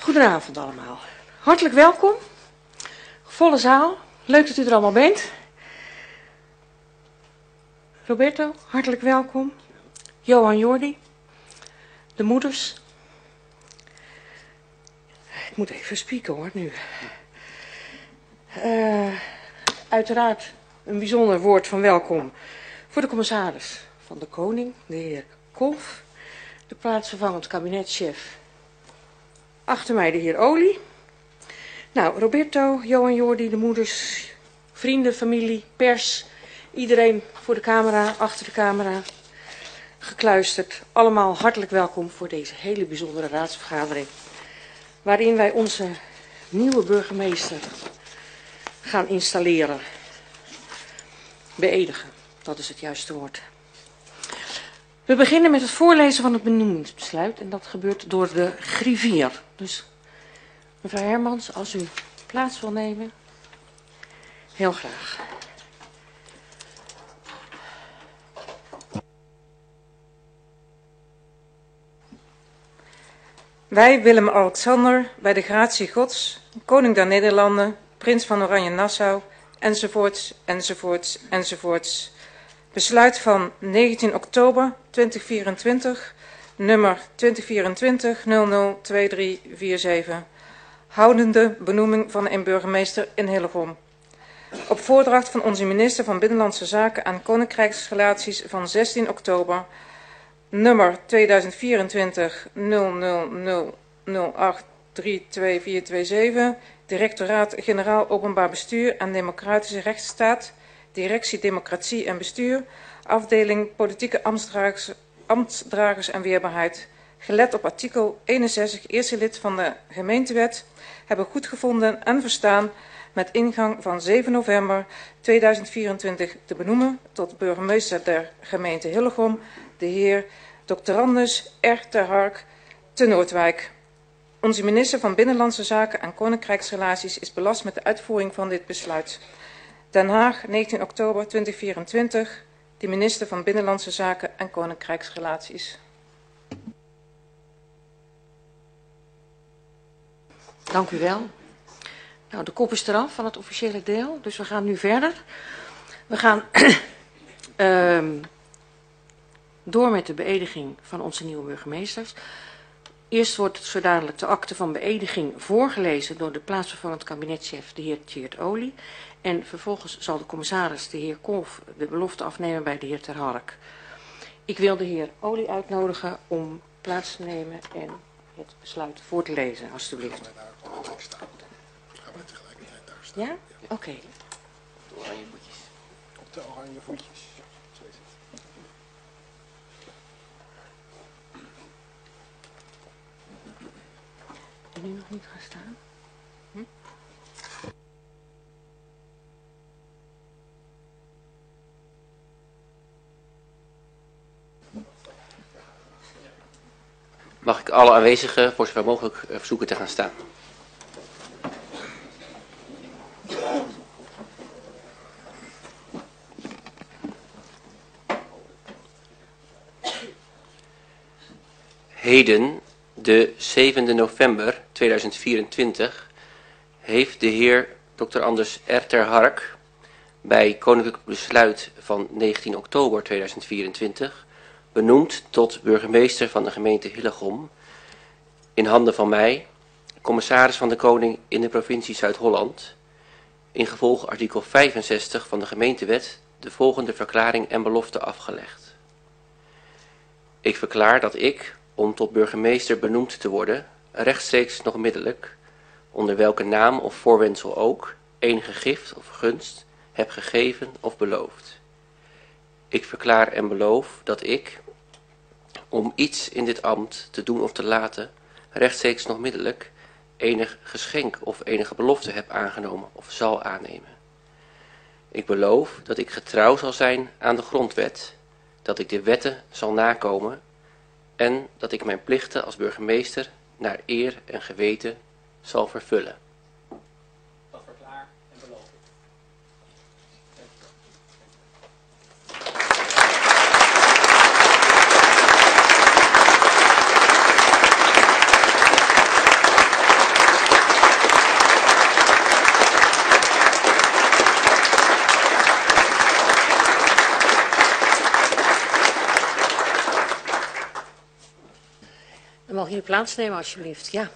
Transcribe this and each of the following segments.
Goedenavond allemaal. Hartelijk welkom. Volle zaal. Leuk dat u er allemaal bent. Roberto, hartelijk welkom. Johan, Jordi. De moeders. Ik moet even spieken hoor, nu. Uiteraard een bijzonder woord van welkom voor de commissaris van de Koning, de heer Kolff. De plaatsvervangend kabinetchef. Achter mij de heer Olie. Nou, Roberto, Johan, Jordi, de moeders, vrienden, familie, pers. Iedereen voor de camera, achter de camera, gekluisterd. Allemaal hartelijk welkom voor deze hele bijzondere raadsvergadering. Waarin wij onze nieuwe burgemeester gaan installeren. Beëdigen, dat is het juiste woord. We beginnen met het voorlezen van het benoemingsbesluit en dat gebeurt door de griffier. Dus mevrouw Hermans, als u plaats wil nemen, heel graag. Wij, Willem-Alexander, bij de gratie Gods, koning der Nederlanden, prins van Oranje-Nassau, enzovoorts, enzovoorts, enzovoorts. Besluit van 19 oktober 2024, nummer 2024-002347, houdende benoeming van een burgemeester in Hillegom. Op voordracht van onze minister van Binnenlandse Zaken en Koninkrijksrelaties van 16 oktober, nummer 2024-0008324227, Directoraat-Generaal Openbaar Bestuur en Democratische Rechtsstaat, Directie Democratie en Bestuur, afdeling Politieke Ambtsdragers en Weerbaarheid, gelet op artikel 61, eerste lid van de gemeentewet, hebben goedgevonden en verstaan met ingang van 7 november 2024 te benoemen tot burgemeester der gemeente Hillegom, de heer Dr. Anders R. ter Hark te Noordwijk. Onze minister van Binnenlandse Zaken en Koninkrijksrelaties is belast met de uitvoering van dit besluit. Den Haag, 19 oktober 2024, de minister van Binnenlandse Zaken en Koninkrijksrelaties. Dank u wel. Nou, de kop is eraf van het officiële deel, dus we gaan nu verder. We gaan door met de beëdiging van onze nieuwe burgemeesters. Eerst wordt zo dadelijk de akte van beëdiging voorgelezen door de plaatsvervangend kabinetchef, de heer Tjeerd Olie. En vervolgens zal de commissaris, de heer Kolff, de belofte afnemen bij de heer Ter Hark. Ik wil de heer Olie uitnodigen om plaats te nemen en het besluit voor te lezen, alstublieft. Gaan wij tegelijkertijd daar staan? Ja? Oké. De oranje voetjes. Op de oranje voetjes. Zo is het. En nu nog niet gaan staan? Mag ik alle aanwezigen voor zover mogelijk verzoeken te gaan staan. Heden, de 7e november 2024, heeft de heer Dr. Anders R. ter Hark bij koninklijk besluit van 19 oktober 2024 benoemd tot burgemeester van de gemeente Hillegom, in handen van mij, commissaris van de Koning in de provincie Zuid-Holland, ingevolge artikel 65 van de gemeentewet de volgende verklaring en belofte afgelegd. Ik verklaar dat ik, om tot burgemeester benoemd te worden, rechtstreeks nog middelijk, onder welke naam of voorwendsel ook, enige gift of gunst heb gegeven of beloofd. Ik verklaar en beloof dat ik, om iets in dit ambt te doen of te laten, rechtstreeks nog middelijk enig geschenk of enige belofte heb aangenomen of zal aannemen. Ik beloof dat ik getrouw zal zijn aan de grondwet, dat ik de wetten zal nakomen en dat ik mijn plichten als burgemeester naar eer en geweten zal vervullen. Dat verklaar en beloof ik. plaatsnemen alsjeblieft, ja.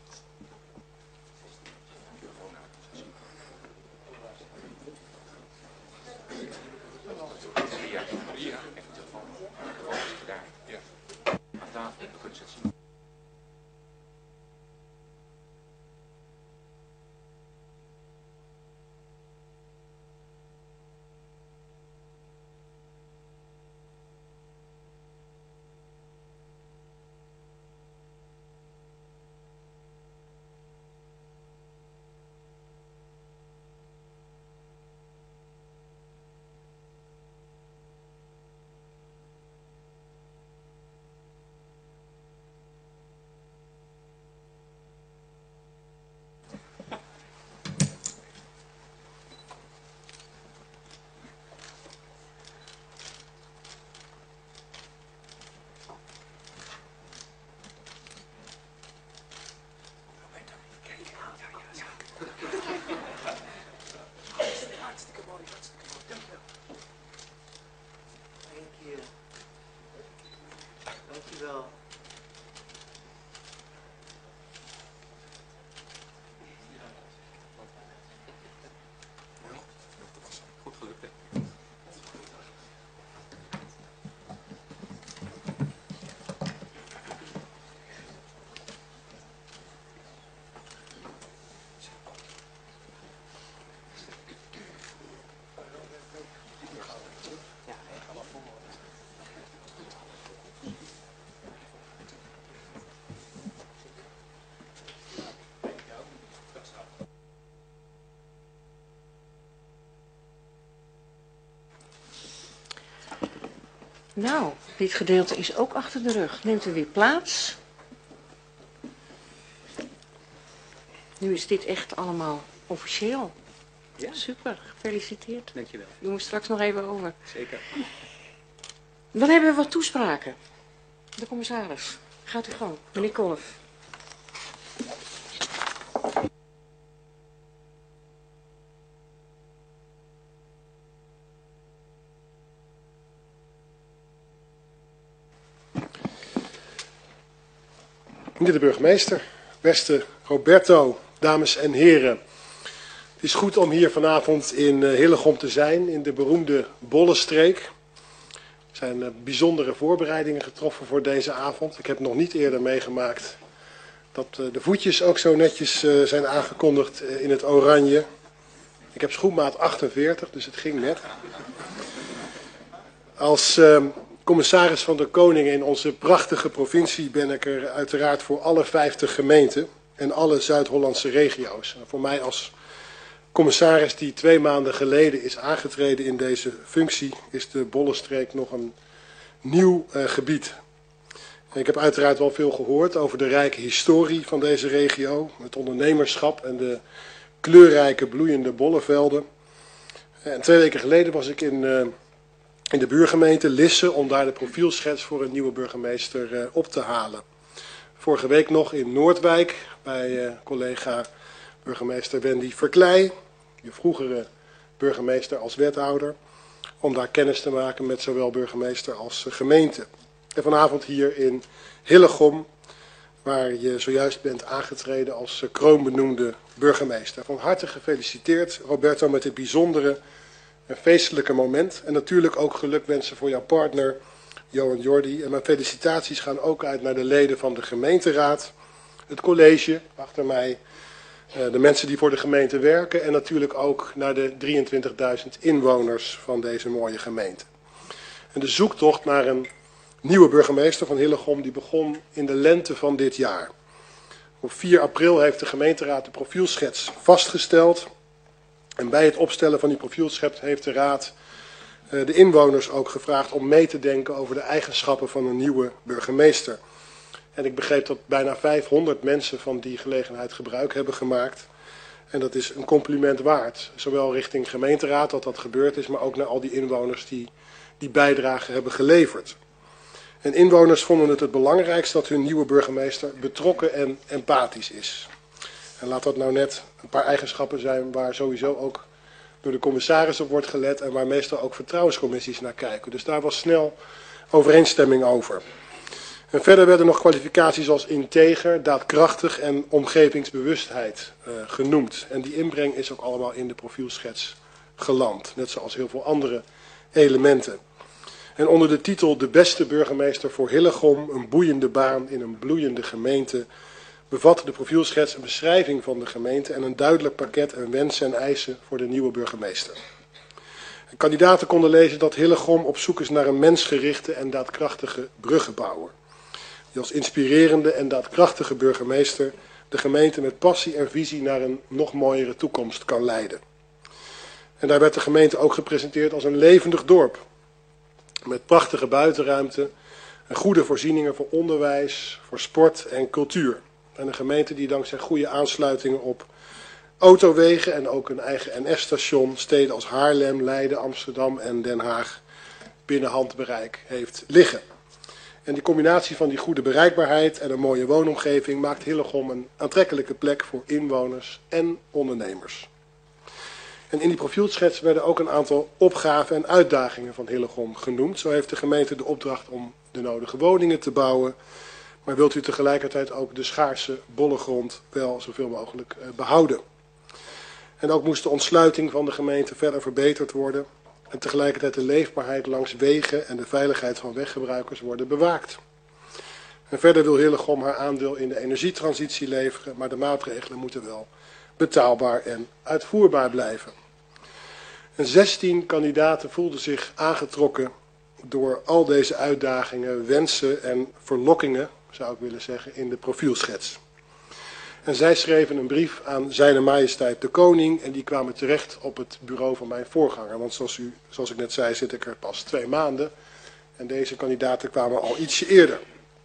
Dankjewel. Goed gelukt, hè? Nou, dit gedeelte is ook achter de rug. Neemt u weer plaats. Nu is dit echt allemaal officieel. Ja. Super, gefeliciteerd. Dankjewel. U moet straks nog even over. Zeker. Dan hebben we wat toespraken. De commissaris, gaat u gang. Meneer Kolf. Meneer de burgemeester, beste Roberto, dames en heren. Het is goed om hier vanavond in Hillegom te zijn, in de beroemde Bollenstreek. Er zijn bijzondere voorbereidingen getroffen voor deze avond. Ik heb nog niet eerder meegemaakt dat de voetjes ook zo netjes zijn aangekondigd in het oranje. Ik heb schoenmaat 48, dus het ging net. Als commissaris van de Koning in onze prachtige provincie ben ik er uiteraard voor alle 50 gemeenten en alle Zuid-Hollandse regio's. En voor mij als commissaris die 2 maanden geleden is aangetreden in deze functie, is de Bollenstreek nog een nieuw gebied. En ik heb uiteraard wel veel gehoord over de rijke historie van deze regio, het ondernemerschap en de kleurrijke bloeiende bollenvelden. En 2 weken geleden was ik in de buurgemeente Lisse om daar de profielschets voor een nieuwe burgemeester op te halen. Vorige week nog in Noordwijk bij collega burgemeester Wendy Verkleij, je vroegere burgemeester als wethouder, om daar kennis te maken met zowel burgemeester als gemeente. En vanavond hier in Hillegom, waar je zojuist bent aangetreden als kroonbenoemde burgemeester. Van harte gefeliciteerd, Roberto, met dit bijzondere en feestelijke moment. En natuurlijk ook gelukwensen voor jouw partner, Johan Jordi. En mijn felicitaties gaan ook uit naar de leden van de gemeenteraad, het college achter mij, de mensen die voor de gemeente werken en natuurlijk ook naar de 23.000 inwoners van deze mooie gemeente. En de zoektocht naar een nieuwe burgemeester van Hillegom die begon in de lente van dit jaar. Op 4 april heeft de gemeenteraad de profielschets vastgesteld. En bij het opstellen van die profielschets heeft de raad de inwoners ook gevraagd om mee te denken over de eigenschappen van een nieuwe burgemeester. En ik begreep dat bijna 500 mensen van die gelegenheid gebruik hebben gemaakt. En dat is een compliment waard. Zowel richting gemeenteraad dat dat gebeurd is, maar ook naar al die inwoners die bijdrage hebben geleverd. En inwoners vonden het belangrijkst dat hun nieuwe burgemeester betrokken en empathisch is. En laat dat nou net een paar eigenschappen zijn waar sowieso ook door de commissaris op wordt gelet en waar meestal ook vertrouwenscommissies naar kijken. Dus daar was snel overeenstemming over. En verder werden nog kwalificaties als integer, daadkrachtig en omgevingsbewustheid genoemd. En die inbreng is ook allemaal in de profielschets geland, net zoals heel veel andere elementen. En onder de titel De beste burgemeester voor Hillegom, een boeiende baan in een bloeiende gemeente, bevat de profielschets een beschrijving van de gemeente en een duidelijk pakket aan wensen en eisen voor de nieuwe burgemeester. En kandidaten konden lezen dat Hillegom op zoek is naar een mensgerichte en daadkrachtige bruggenbouwer, die als inspirerende en daadkrachtige burgemeester de gemeente met passie en visie naar een nog mooiere toekomst kan leiden. En daar werd de gemeente ook gepresenteerd als een levendig dorp, met prachtige buitenruimte en goede voorzieningen voor onderwijs, voor sport en cultuur. En een gemeente die dankzij goede aansluitingen op autowegen en ook een eigen NS-station steden als Haarlem, Leiden, Amsterdam en Den Haag binnen handbereik heeft liggen. En die combinatie van die goede bereikbaarheid en een mooie woonomgeving maakt Hillegom een aantrekkelijke plek voor inwoners en ondernemers. En in die profielschets werden ook een aantal opgaven en uitdagingen van Hillegom genoemd. Zo heeft de gemeente de opdracht om de nodige woningen te bouwen, maar wilt u tegelijkertijd ook de schaarse bollengrond wel zoveel mogelijk behouden. En ook moest de ontsluiting van de gemeente verder verbeterd worden en tegelijkertijd de leefbaarheid langs wegen en de veiligheid van weggebruikers worden bewaakt. En verder wil Hillegom haar aandeel in de energietransitie leveren, maar de maatregelen moeten wel betaalbaar en uitvoerbaar blijven. En 16 kandidaten voelden zich aangetrokken door al deze uitdagingen, wensen en verlokkingen, zou ik willen zeggen, in de profielschets. En zij schreven een brief aan Zijne Majesteit de Koning en die kwamen terecht op het bureau van mijn voorganger. Want zoals ik net zei, zit ik er pas 2 maanden en deze kandidaten kwamen al ietsje eerder.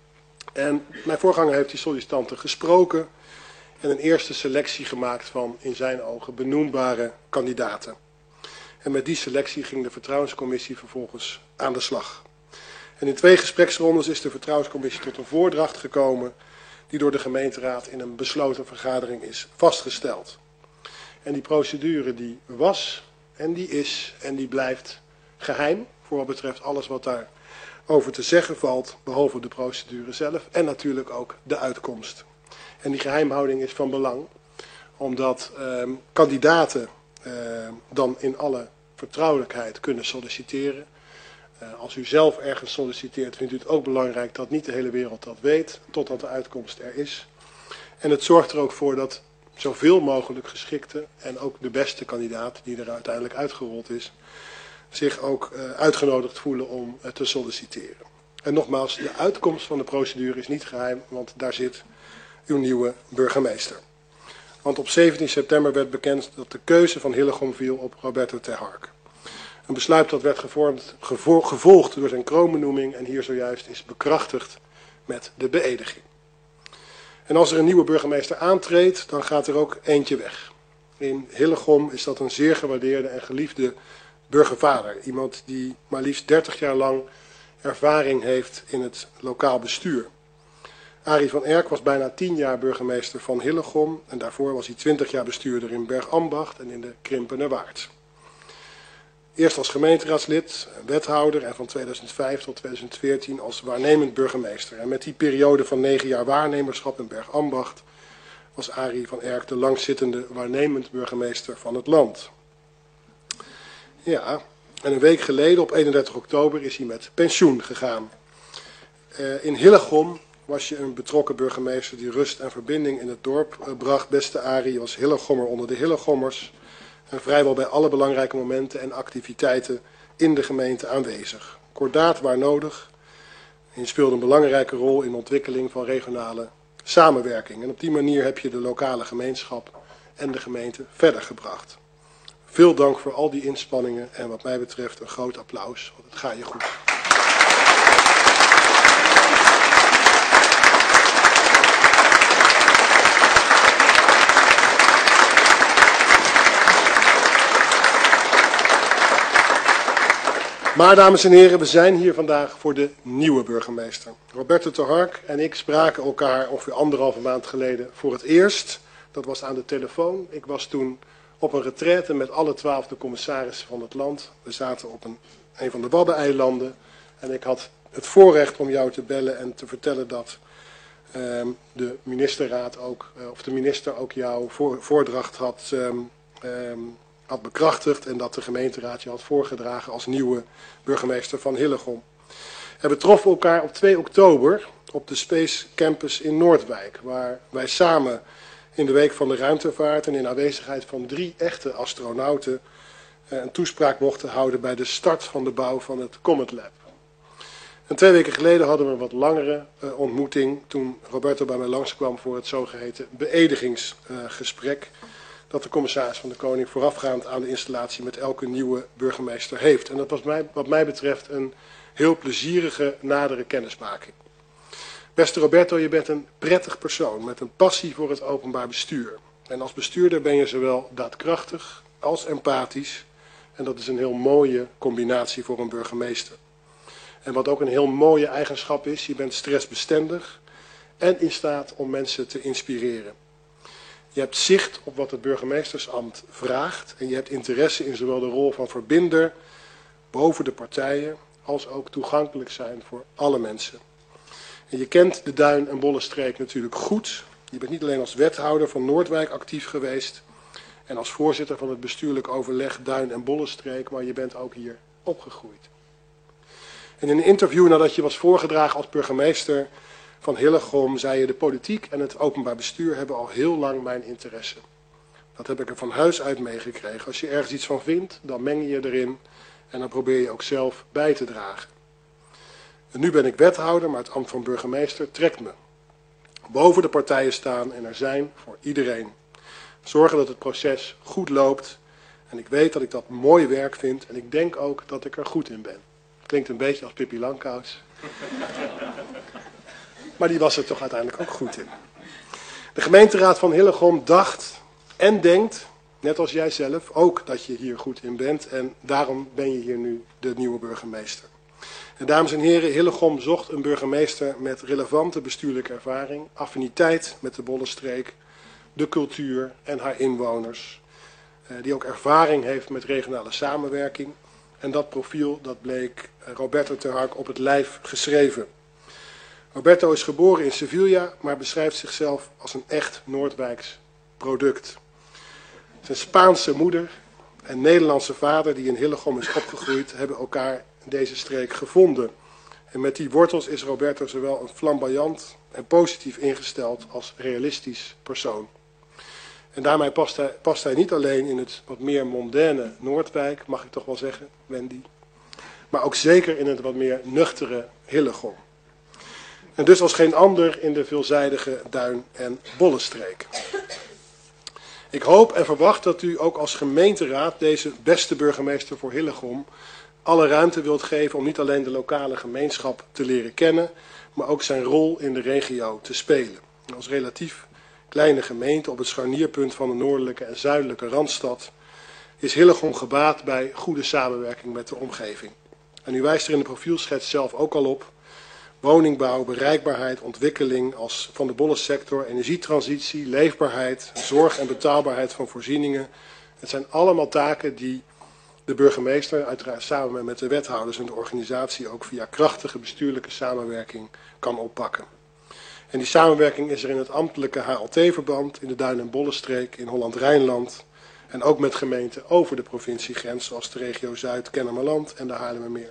En mijn voorganger heeft die sollicitanten gesproken en een eerste selectie gemaakt van in zijn ogen benoembare kandidaten. En met die selectie ging de vertrouwenscommissie vervolgens aan de slag. En in 2 gespreksrondes is de vertrouwenscommissie tot een voordracht gekomen die door de gemeenteraad in een besloten vergadering is vastgesteld. En die procedure die was en die is en die blijft geheim voor wat betreft alles wat daarover te zeggen valt, behalve de procedure zelf en natuurlijk ook de uitkomst. En die geheimhouding is van belang, omdat kandidaten dan in alle vertrouwelijkheid kunnen solliciteren. Als u zelf ergens solliciteert, vindt u het ook belangrijk dat niet de hele wereld dat weet, totdat de uitkomst er is. En het zorgt er ook voor dat zoveel mogelijk geschikte en ook de beste kandidaat die er uiteindelijk uitgerold is, zich ook uitgenodigd voelen om te solliciteren. En nogmaals, de uitkomst van de procedure is niet geheim, want daar zit uw nieuwe burgemeester. Want op 17 september werd bekend dat de keuze van Hillegom viel op Roberto ter Hark. Een besluit dat werd gevolgd door zijn kroonbenoeming en hier zojuist is bekrachtigd met de beëdiging. En als er een nieuwe burgemeester aantreedt, dan gaat er ook eentje weg. In Hillegom is dat een zeer gewaardeerde en geliefde burgervader. Iemand die maar liefst 30 jaar lang ervaring heeft in het lokaal bestuur. Arie van Erk was bijna 10 jaar burgemeester van Hillegom en daarvoor was hij 20 jaar bestuurder in Bergambacht en in de Krimpenerwaard. Eerst als gemeenteraadslid, wethouder en van 2005 tot 2014 als waarnemend burgemeester. En met die periode van 9 jaar waarnemerschap in Bergambacht was Arie van Erk de langzittende waarnemend burgemeester van het land. Ja, en een week geleden op 31 oktober is hij met pensioen gegaan. In Hillegom was je een betrokken burgemeester die rust en verbinding in het dorp bracht. Beste Arie, je was Hillegommer onder de Hillegommers. En vrijwel bij alle belangrijke momenten en activiteiten in de gemeente aanwezig. Kordaat waar nodig. En je speelde een belangrijke rol in de ontwikkeling van regionale samenwerking. En op die manier heb je de lokale gemeenschap en de gemeente verder gebracht. Veel dank voor al die inspanningen en wat mij betreft een groot applaus, want het gaat je goed. Maar dames en heren, we zijn hier vandaag voor de nieuwe burgemeester. Roberto ter Hark en ik spraken elkaar ongeveer 1,5 maand geleden voor het eerst. Dat was aan de telefoon. Ik was toen op een retraite met alle 12 commissarissen van het land. We zaten op een van de Waddeneilanden en ik had het voorrecht om jou te bellen en te vertellen dat de ministerraad ook, of de minister ook jouw voordracht had bekrachtigd en dat de gemeenteraad je had voorgedragen als nieuwe burgemeester van Hillegom. We troffen elkaar op 2 oktober op de Space Campus in Noordwijk, waar wij samen in de Week van de Ruimtevaart en in aanwezigheid van 3 echte astronauten een toespraak mochten houden bij de start van de bouw van het Comet Lab. En 2 weken geleden hadden we een wat langere ontmoeting toen Roberto bij mij langskwam voor het zogeheten beëdigingsgesprek dat de commissaris van de Koning voorafgaand aan de installatie met elke nieuwe burgemeester heeft. En dat was wat mij betreft een heel plezierige nadere kennismaking. Beste Roberto, je bent een prettig persoon met een passie voor het openbaar bestuur. En als bestuurder ben je zowel daadkrachtig als empathisch. En dat is een heel mooie combinatie voor een burgemeester. En wat ook een heel mooie eigenschap is, je bent stressbestendig en in staat om mensen te inspireren. Je hebt zicht op wat het burgemeestersambt vraagt en je hebt interesse in zowel de rol van verbinder boven de partijen als ook toegankelijk zijn voor alle mensen. En je kent de Duin- en Bollenstreek natuurlijk goed. Je bent niet alleen als wethouder van Noordwijk actief geweest en als voorzitter van het bestuurlijk overleg Duin- en Bollenstreek, maar je bent ook hier opgegroeid. En in een interview nadat je was voorgedragen als burgemeester van Hillegom zei je: de politiek en het openbaar bestuur hebben al heel lang mijn interesse. Dat heb ik er van huis uit meegekregen. Als je ergens iets van vindt, dan meng je je erin en dan probeer je ook zelf bij te dragen. En nu ben ik wethouder, maar het ambt van burgemeester trekt me. Boven de partijen staan en er zijn voor iedereen. Zorgen dat het proces goed loopt. En ik weet dat ik dat mooi werk vind en ik denk ook dat ik er goed in ben. Klinkt een beetje als Pippi Langkous. Maar die was er toch uiteindelijk ook goed in. De gemeenteraad van Hillegom dacht en denkt, net als jij zelf, ook dat je hier goed in bent. En daarom ben je hier nu de nieuwe burgemeester. En dames en heren, Hillegom zocht een burgemeester met relevante bestuurlijke ervaring, affiniteit met de Bollenstreek, de cultuur en haar inwoners. Die ook ervaring heeft met regionale samenwerking. En dat profiel, dat bleek Roberto ter Hark op het lijf geschreven. Roberto is geboren in Sevilla, maar beschrijft zichzelf als een echt Noordwijks product. Zijn Spaanse moeder en Nederlandse vader, die in Hillegom is opgegroeid, hebben elkaar in deze streek gevonden. En met die wortels is Roberto zowel een flamboyant en positief ingesteld als realistisch persoon. En daarmee past hij niet alleen in het wat meer mondaine Noordwijk, mag ik toch wel zeggen, Wendy, maar ook zeker in het wat meer nuchtere Hillegom. En dus als geen ander in de veelzijdige Duin- en Bollenstreek. Ik hoop en verwacht dat u ook als gemeenteraad deze beste burgemeester voor Hillegom alle ruimte wilt geven om niet alleen de lokale gemeenschap te leren kennen, maar ook zijn rol in de regio te spelen. Als relatief kleine gemeente op het scharnierpunt van de noordelijke en zuidelijke Randstad is Hillegom gebaat bij goede samenwerking met de omgeving. En u wijst er in de profielschets zelf ook al op. Woningbouw, bereikbaarheid, ontwikkeling als van de bollensector, energietransitie, leefbaarheid, zorg en betaalbaarheid van voorzieningen. Het zijn allemaal taken die de burgemeester, uiteraard samen met de wethouders en de organisatie, ook via krachtige bestuurlijke samenwerking kan oppakken. En die samenwerking is er in het ambtelijke HLT-verband, in de Duin- en Bollenstreek, in Holland-Rijnland en ook met gemeenten over de provinciegrens, zoals de regio Zuid, Kennemerland en de Haarlemmermeer.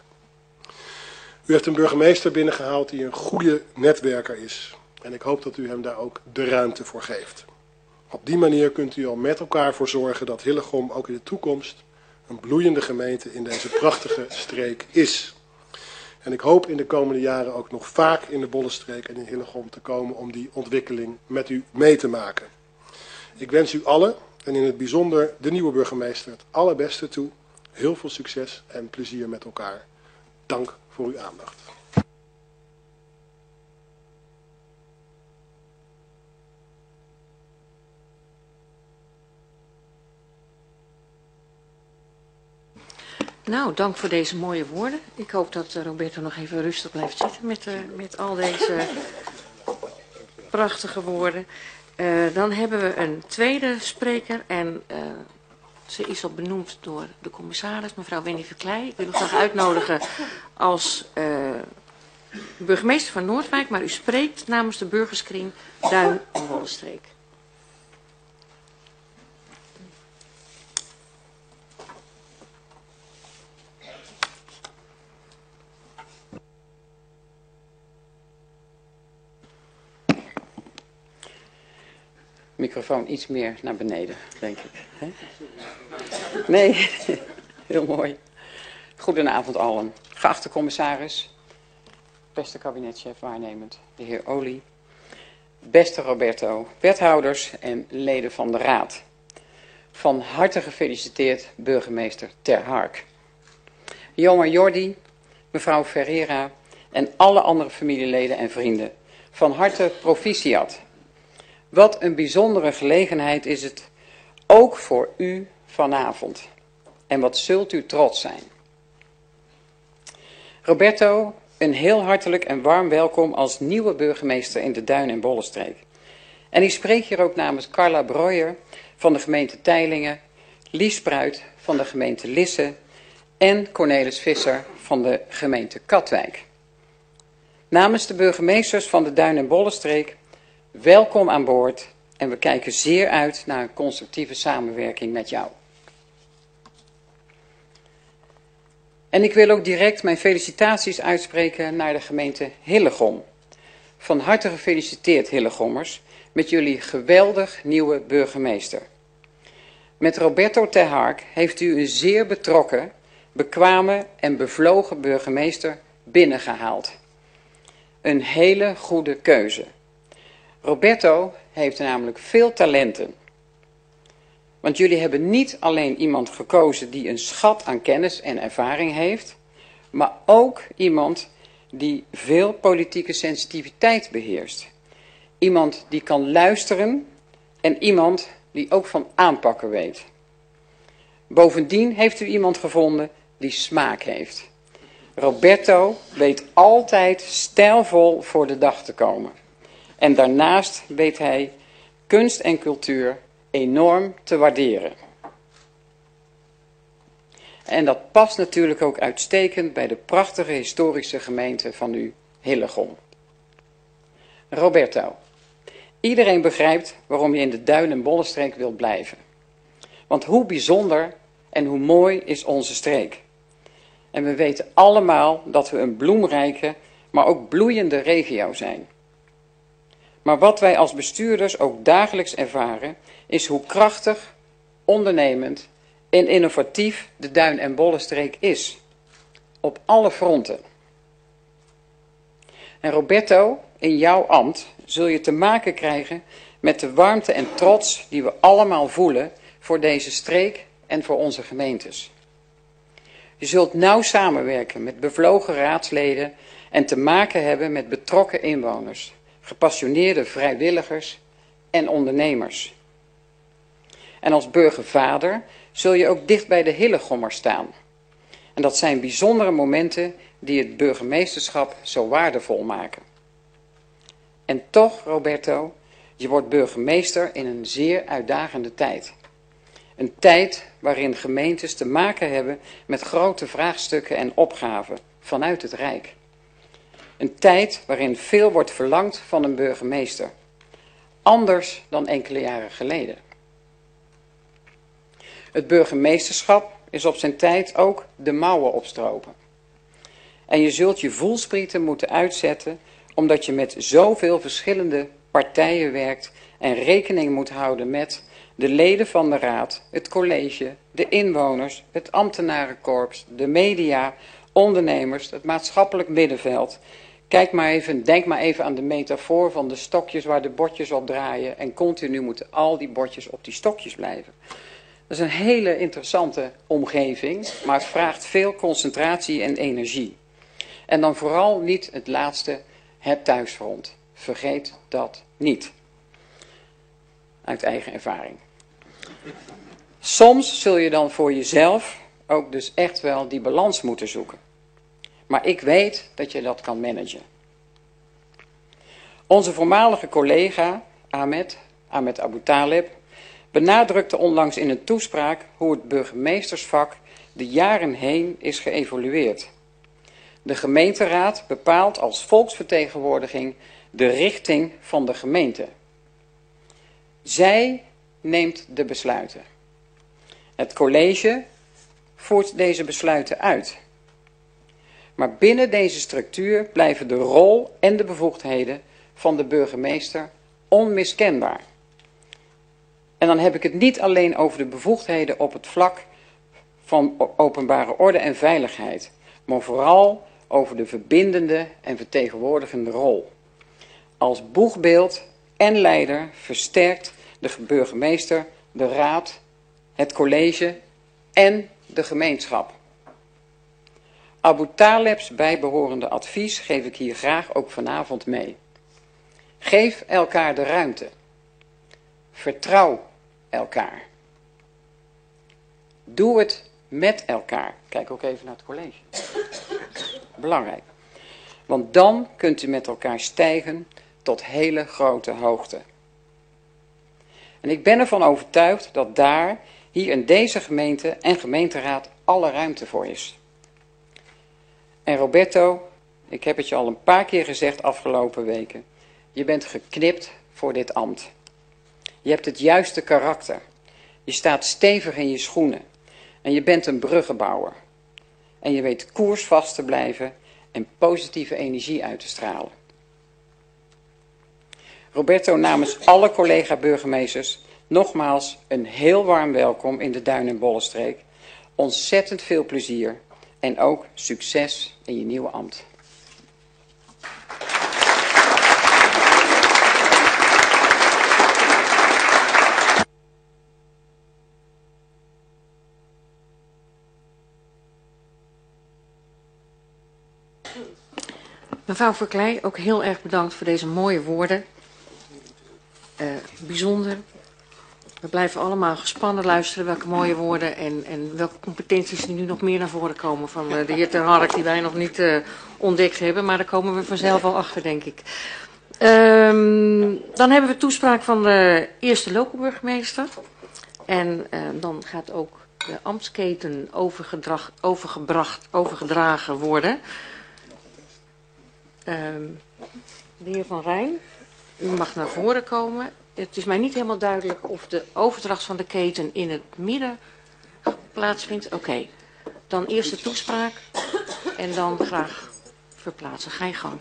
U heeft een burgemeester binnengehaald die een goede netwerker is. En ik hoop dat u hem daar ook de ruimte voor geeft. Op die manier kunt u al met elkaar voor zorgen dat Hillegom ook in de toekomst een bloeiende gemeente in deze prachtige streek is. En ik hoop in de komende jaren ook nog vaak in de Bollenstreek en in Hillegom te komen om die ontwikkeling met u mee te maken. Ik wens u allen, en in het bijzonder de nieuwe burgemeester, het allerbeste toe. Heel veel succes en plezier met elkaar. Dank voor uw aandacht. Nou, dank voor deze mooie woorden. Ik hoop dat Roberto nog even rustig blijft zitten met al deze prachtige woorden. Dan hebben we een tweede spreker en ze is al benoemd door de commissaris, mevrouw Wendy Verkleij. Ik wil u graag uitnodigen als burgemeester van Noordwijk, maar u spreekt namens de burgerskring Duin en Bollenstreek. Microfoon iets meer naar beneden, denk ik. Hè? Nee, heel mooi. Goedenavond allen. Geachte commissaris, beste kabinetchef waarnemend, de heer Olie, beste Roberto, wethouders en leden van de raad. Van harte gefeliciteerd burgemeester Ter Hark. Jonge Jordi, mevrouw Ferreira en alle andere familieleden en vrienden. Van harte proficiat. Wat een bijzondere gelegenheid is het, ook voor u vanavond. En wat zult u trots zijn. Roberto, een heel hartelijk en warm welkom als nieuwe burgemeester in de Duin- en Bollenstreek. En ik spreek hier ook namens Carla Breuer van de gemeente Teylingen, Lies Spruit van de gemeente Lisse en Cornelis Visser van de gemeente Katwijk. Namens de burgemeesters van de Duin- en Bollenstreek, welkom aan boord en we kijken zeer uit naar een constructieve samenwerking met jou. En ik wil ook direct mijn felicitaties uitspreken naar de gemeente Hillegom. Van harte gefeliciteerd Hillegommers met jullie geweldig nieuwe burgemeester. Met Roberto Ter Hark heeft u een zeer betrokken, bekwame en bevlogen burgemeester binnengehaald. Een hele goede keuze. Roberto heeft namelijk veel talenten. Want jullie hebben niet alleen iemand gekozen die een schat aan kennis en ervaring heeft, maar ook iemand die veel politieke sensitiviteit beheerst. Iemand die kan luisteren en iemand die ook van aanpakken weet. Bovendien heeft u iemand gevonden die smaak heeft. Roberto weet altijd stijlvol voor de dag te komen. En daarnaast weet hij kunst en cultuur enorm te waarderen. En dat past natuurlijk ook uitstekend bij de prachtige historische gemeente van u, Hillegom. Roberto, iedereen begrijpt waarom je in de Duin- en Bollenstreek wilt blijven. Want hoe bijzonder en hoe mooi is onze streek. En we weten allemaal dat we een bloemrijke, maar ook bloeiende regio zijn. Maar wat wij als bestuurders ook dagelijks ervaren, is hoe krachtig, ondernemend en innovatief de Duin- en Bollenstreek is. Op alle fronten. En Roberto, in jouw ambt zul je te maken krijgen met de warmte en trots die we allemaal voelen voor deze streek en voor onze gemeentes. Je zult nauw samenwerken met bevlogen raadsleden en te maken hebben met betrokken inwoners, gepassioneerde vrijwilligers en ondernemers. En als burgervader zul je ook dicht bij de Hillegommers staan. En dat zijn bijzondere momenten die het burgemeesterschap zo waardevol maken. En toch, Roberto, je wordt burgemeester in een zeer uitdagende tijd. Een tijd waarin gemeentes te maken hebben met grote vraagstukken en opgaven vanuit het Rijk. Een tijd waarin veel wordt verlangd van een burgemeester. Anders dan enkele jaren geleden. Het burgemeesterschap is op zijn tijd ook de mouwen opstropen. En je zult je voelsprieten moeten uitzetten, omdat je met zoveel verschillende partijen werkt en rekening moet houden met de leden van de raad, het college, de inwoners, het ambtenarenkorps, de media, ondernemers, het maatschappelijk middenveld. Denk maar even aan de metafoor van de stokjes waar de bordjes op draaien en continu moeten al die bordjes op die stokjes blijven. Dat is een hele interessante omgeving, maar het vraagt veel concentratie en energie. En dan vooral niet het laatste, het thuisfront. Vergeet dat niet. Uit eigen ervaring. Soms zul je dan voor jezelf ook dus echt wel die balans moeten zoeken. Maar ik weet dat je dat kan managen. Onze voormalige collega Ahmed Abu Taleb benadrukte onlangs in een toespraak hoe het burgemeestersvak de jaren heen is geëvolueerd. De gemeenteraad bepaalt als volksvertegenwoordiging de richting van de gemeente. Zij neemt de besluiten. Het college voert deze besluiten uit. Maar binnen deze structuur blijven de rol en de bevoegdheden van de burgemeester onmiskenbaar. En dan heb ik het niet alleen over de bevoegdheden op het vlak van openbare orde en veiligheid, maar vooral over de verbindende en vertegenwoordigende rol. Als boegbeeld en leider versterkt de burgemeester de raad, het college en de gemeenschap. Abu Taleb's bijbehorende advies geef ik hier graag ook vanavond mee. Geef elkaar de ruimte. Vertrouw elkaar. Doe het met elkaar. Kijk ook even naar het college. Belangrijk. Want dan kunt u met elkaar stijgen tot hele grote hoogte. En ik ben ervan overtuigd dat hier in deze gemeente en gemeenteraad alle ruimte voor is. En Roberto, ik heb het je al een paar keer gezegd afgelopen weken. Je bent geknipt voor dit ambt. Je hebt het juiste karakter. Je staat stevig in je schoenen. En je bent een bruggenbouwer. En je weet koersvast te blijven en positieve energie uit te stralen. Roberto, namens alle collega-burgemeesters, nogmaals een heel warm welkom in de Duin- en Bollenstreek. Ontzettend veel plezier en ook succes in je nieuwe ambt. Mevrouw Verkleij, ook heel erg bedankt voor deze mooie woorden. Bijzonder. We blijven allemaal gespannen luisteren welke mooie woorden en welke competenties er nu nog meer naar voren komen van de heer Ter Hark die wij nog niet ontdekt hebben. Maar daar komen we vanzelf wel achter, denk ik. Dan hebben we toespraak van de eerste loco-burgemeester. En dan gaat ook de ambtsketen overgedragen worden. De heer Van Rijn, u mag naar voren komen. Het is mij niet helemaal duidelijk of de overdracht van de keten in het midden plaatsvindt. Oké, dan eerst de toespraak en dan graag verplaatsen. Ga je gang.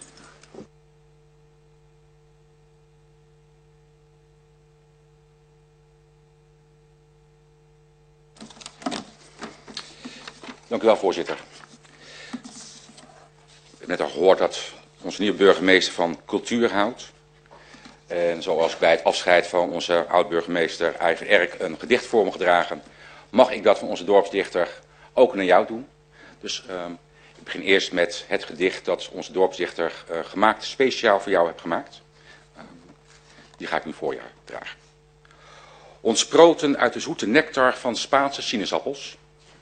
Dank u wel, voorzitter. Ik heb net al gehoord dat onze nieuwe burgemeester van cultuur houdt. En zoals bij het afscheid van onze oud-burgemeester Eigen Erk een gedicht voor me gedragen, mag ik dat van onze dorpsdichter ook naar jou doen. Dus ik begin eerst met het gedicht dat onze dorpsdichter speciaal voor jou heeft gemaakt. Die ga ik nu voor je dragen. Ontsproten uit de zoete nectar van Spaanse sinaasappels.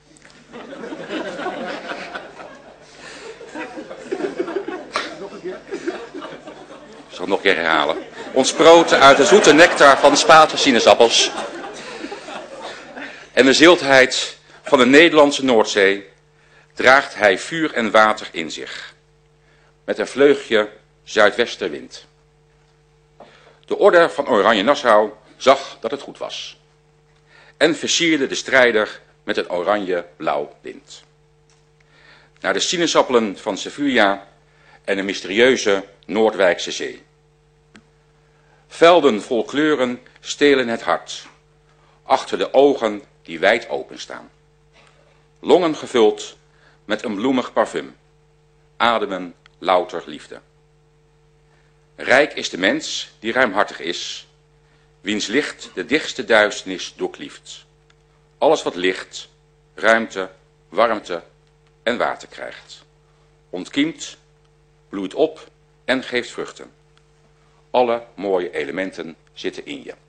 Ik zal het nog een keer herhalen. Ontsproten uit de zoete nectar van Spaanse sinaasappels en de ziltheid van de Nederlandse Noordzee draagt hij vuur en water in zich, met een vleugje zuidwestenwind. De orde van Oranje-Nassau zag dat het goed was en versierde de strijder met een oranje-blauw lint. Naar de sinaasappelen van Sevilla en de mysterieuze Noordwijkse zee. Velden vol kleuren stelen het hart, achter de ogen die wijd openstaan. Longen gevuld met een bloemig parfum, ademen louter liefde. Rijk is de mens die ruimhartig is, wiens licht de dichtste duisternis doorklieft. Alles wat licht, ruimte, warmte en water krijgt. Ontkiemt, bloeit op en geeft vruchten. Alle mooie elementen zitten in je.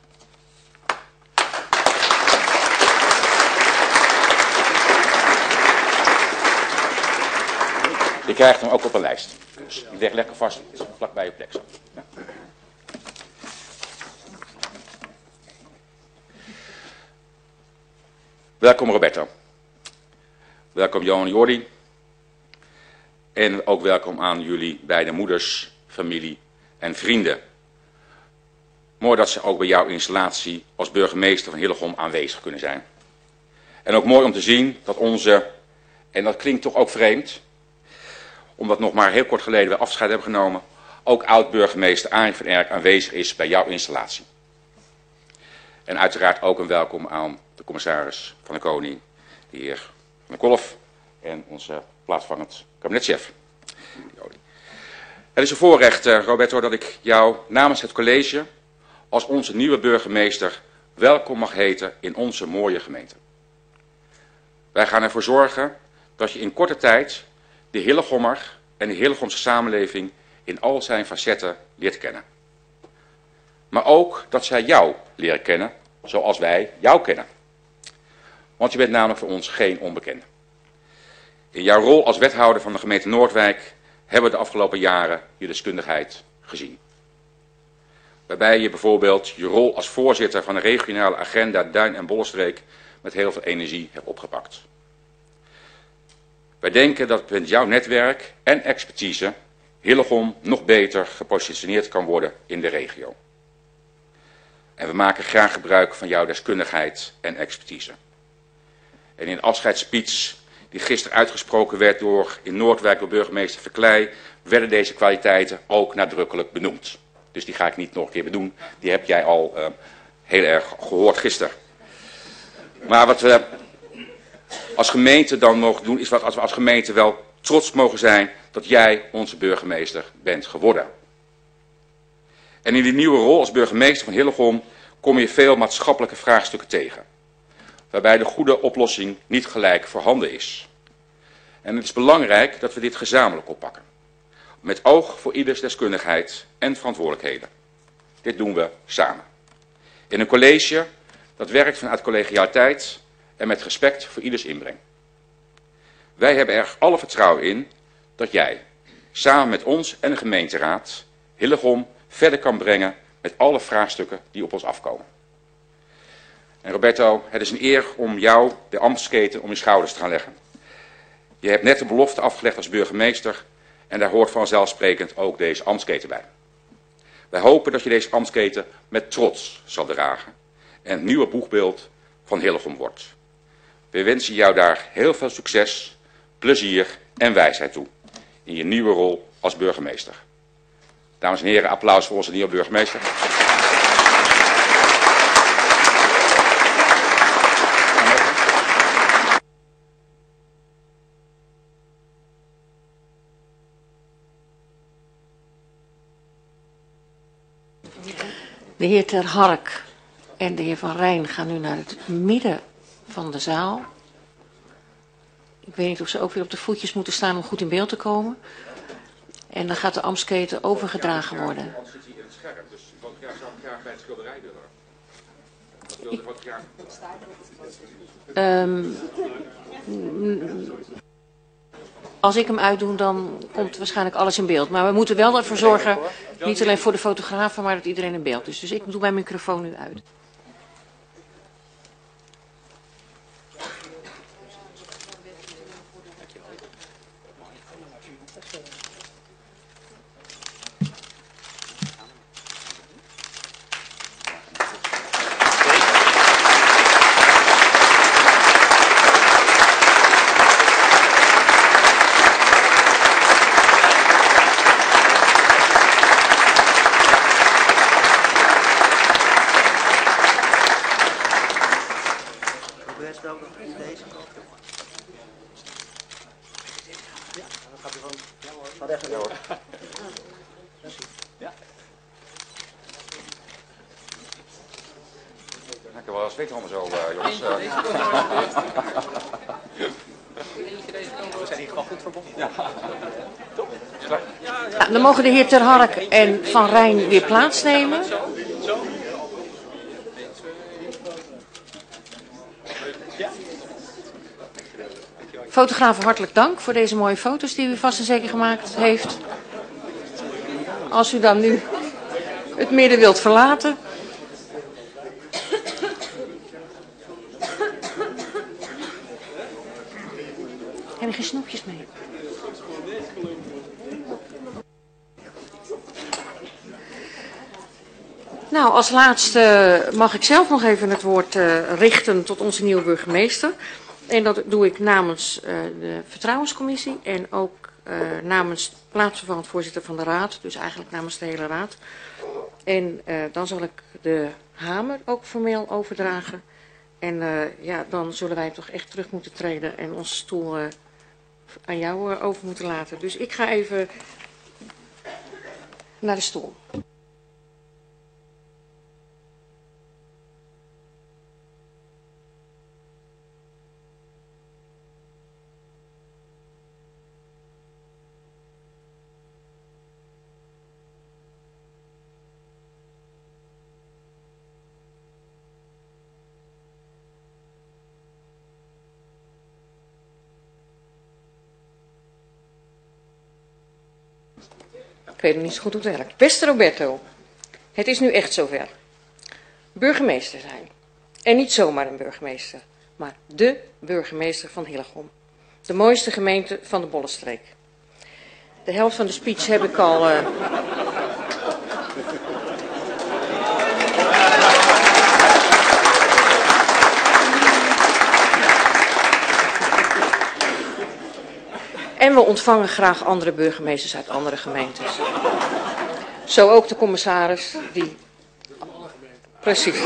Je krijgt hem ook op een lijst. Dus ik leg lekker vast, vlak bij je plek. Ja. Welkom Roberto. Welkom Johan Jordi. En ook welkom aan jullie beide moeders, familie en vrienden. Mooi dat ze ook bij jouw installatie als burgemeester van Hillegom aanwezig kunnen zijn. En ook mooi om te zien dat onze, en dat klinkt toch ook vreemd, omdat nog maar heel kort geleden we afscheid hebben genomen, ook oud-burgemeester Arie van Erk aanwezig is bij jouw installatie. En uiteraard ook een welkom aan de commissaris van de Koning, de heer Van der Kolf, en onze plaatsvangend kabinetchef. Het is een voorrecht, Roberto, dat ik jou namens het college als onze nieuwe burgemeester welkom mag heten in onze mooie gemeente. Wij gaan ervoor zorgen dat je in korte tijd de Hillegommer en de Hillegomse samenleving in al zijn facetten leert kennen. Maar ook dat zij jou leren kennen zoals wij jou kennen. Want je bent namelijk voor ons geen onbekende. In jouw rol als wethouder van de gemeente Noordwijk hebben we de afgelopen jaren je deskundigheid gezien. Waarbij je bijvoorbeeld je rol als voorzitter van de regionale agenda Duin- en Bollenstreek met heel veel energie hebt opgepakt. Wij denken dat met jouw netwerk en expertise Hillegom nog beter gepositioneerd kan worden in de regio. En we maken graag gebruik van jouw deskundigheid en expertise. En in de afscheidsspeech die gisteren uitgesproken werd in Noordwijk door burgemeester Verkleij, werden deze kwaliteiten ook nadrukkelijk benoemd. Dus die ga ik niet nog een keer bedoen. Die heb jij al heel erg gehoord gisteren. Maar wat we als gemeente dan nog doen, is wat we als gemeente wel trots mogen zijn dat jij onze burgemeester bent geworden. En in die nieuwe rol als burgemeester van Hillegom kom je veel maatschappelijke vraagstukken tegen. Waarbij de goede oplossing niet gelijk voorhanden is. En het is belangrijk dat we dit gezamenlijk oppakken. Met oog voor ieders deskundigheid en verantwoordelijkheden. Dit doen we samen. In een college dat werkt vanuit collegialiteit en met respect voor ieders inbreng. Wij hebben er alle vertrouwen in dat jij, samen met ons en de gemeenteraad, Hillegom verder kan brengen met alle vraagstukken die op ons afkomen. En Roberto, het is een eer om jou de ambtsketen om je schouders te gaan leggen. Je hebt net de belofte afgelegd als burgemeester en daar hoort vanzelfsprekend ook deze ambtsketen bij. Wij hopen dat je deze ambtsketen met trots zal dragen en het nieuwe boegbeeld van Hillegom wordt. We wensen jou daar heel veel succes, plezier en wijsheid toe in je nieuwe rol als burgemeester. Dames en heren, applaus voor onze nieuwe burgemeester. De heer Ter Hark en de heer Van Rijn gaan nu naar het midden van de zaal. Ik weet niet of ze ook weer op de voetjes moeten staan om goed in beeld te komen. En dan gaat de ambtsketen overgedragen worden. Anders zit hij in het scherm, dus ik zou graag bij het schilderij willen. Dat wilde ik wat graag. Als ik hem uitdoe, dan komt waarschijnlijk alles in beeld. Maar we moeten wel ervoor zorgen, niet alleen voor de fotografen, maar dat iedereen in beeld is. Dus ik doe mijn microfoon nu uit. Ik heb wel eens weten allemaal zo, jongens. We zijn hier gewoon goed verbonden. Ja. Nou, dan mogen de heer Ter Hark en Van Rijn weer plaatsnemen. Fotografen, hartelijk dank voor deze mooie foto's die u vast en zeker gemaakt heeft. Als u dan nu het midden wilt verlaten. Heb je geen snoepjes mee? Nou, als laatste mag ik zelf nog even het woord richten tot onze nieuwe burgemeester. En dat doe ik namens de Vertrouwenscommissie en ook namens plaatsvervangend voorzitter van de Raad. Dus eigenlijk namens de hele Raad. En dan zal ik de hamer ook formeel overdragen. En ja, dan zullen wij toch echt terug moeten treden en onze stoel aan jou over moeten laten. Dus ik ga even naar de stoel. Ik weet nog niet zo goed hoe het werkt. Beste Roberto, het is nu echt zover. Burgemeester zijn. En niet zomaar een burgemeester, maar de burgemeester van Hillegom. De mooiste gemeente van de Bollenstreek. De helft van de speech heb ik al... En we ontvangen graag andere burgemeesters uit andere gemeentes. Zo ook de commissaris die... Precies.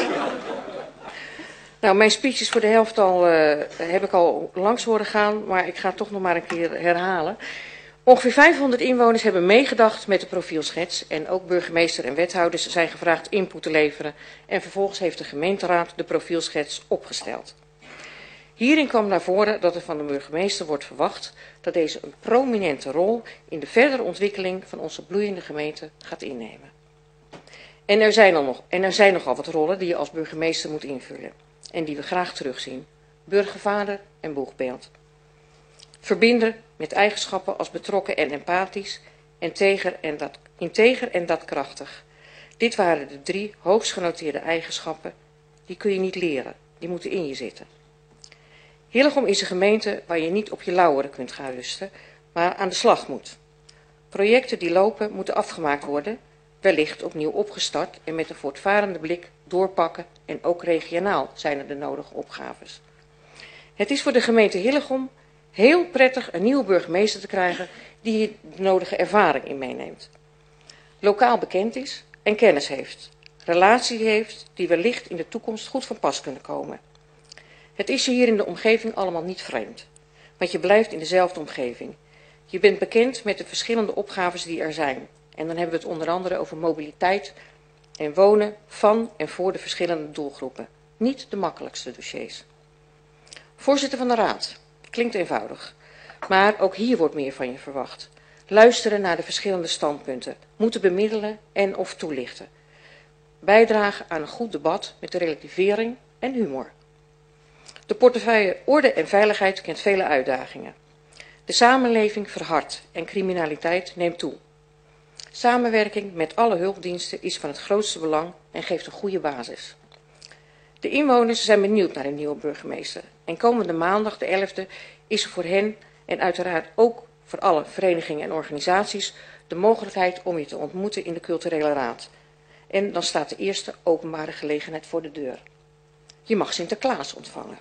Nou, mijn speech is voor de helft al, heb ik al langs horen gaan, maar ik ga het toch nog maar een keer herhalen. Ongeveer 500 inwoners hebben meegedacht met de profielschets en ook burgemeester en wethouders zijn gevraagd input te leveren en vervolgens heeft de gemeenteraad de profielschets opgesteld. Hierin kwam naar voren dat er van de burgemeester wordt verwacht dat deze een prominente rol in de verdere ontwikkeling van onze bloeiende gemeente gaat innemen. En er zijn nogal wat rollen die je als burgemeester moet invullen en die we graag terugzien. Burgervader en boegbeeld. Verbinder met eigenschappen als betrokken en empathisch, integer en daadkrachtig. Dit waren de 3 hoogst genoteerde eigenschappen. Die kun je niet leren, die moeten in je zitten. Hillegom is een gemeente waar je niet op je lauweren kunt gaan rusten, maar aan de slag moet. Projecten die lopen moeten afgemaakt worden, wellicht opnieuw opgestart en met een voortvarende blik doorpakken en ook regionaal zijn er de nodige opgaves. Het is voor de gemeente Hillegom heel prettig een nieuwe burgemeester te krijgen die hier de nodige ervaring in meeneemt. Lokaal bekend is en kennis heeft, relatie heeft die wellicht in de toekomst goed van pas kunnen komen. Het is je hier in de omgeving allemaal niet vreemd, want je blijft in dezelfde omgeving. Je bent bekend met de verschillende opgaves die er zijn. En dan hebben we het onder andere over mobiliteit en wonen van en voor de verschillende doelgroepen. Niet de makkelijkste dossiers. Voorzitter van de Raad, klinkt eenvoudig, maar ook hier wordt meer van je verwacht. Luisteren naar de verschillende standpunten, moeten bemiddelen en of toelichten. Bijdragen aan een goed debat met de relativering en humor. De portefeuille Orde en Veiligheid kent vele uitdagingen. De samenleving verhardt en criminaliteit neemt toe. Samenwerking met alle hulpdiensten is van het grootste belang en geeft een goede basis. De inwoners zijn benieuwd naar een nieuwe burgemeester. En komende maandag, de 11e, is er voor hen en uiteraard ook voor alle verenigingen en organisaties de mogelijkheid om je te ontmoeten in de culturele raad. En dan staat de eerste openbare gelegenheid voor de deur. Je mag Sinterklaas ontvangen.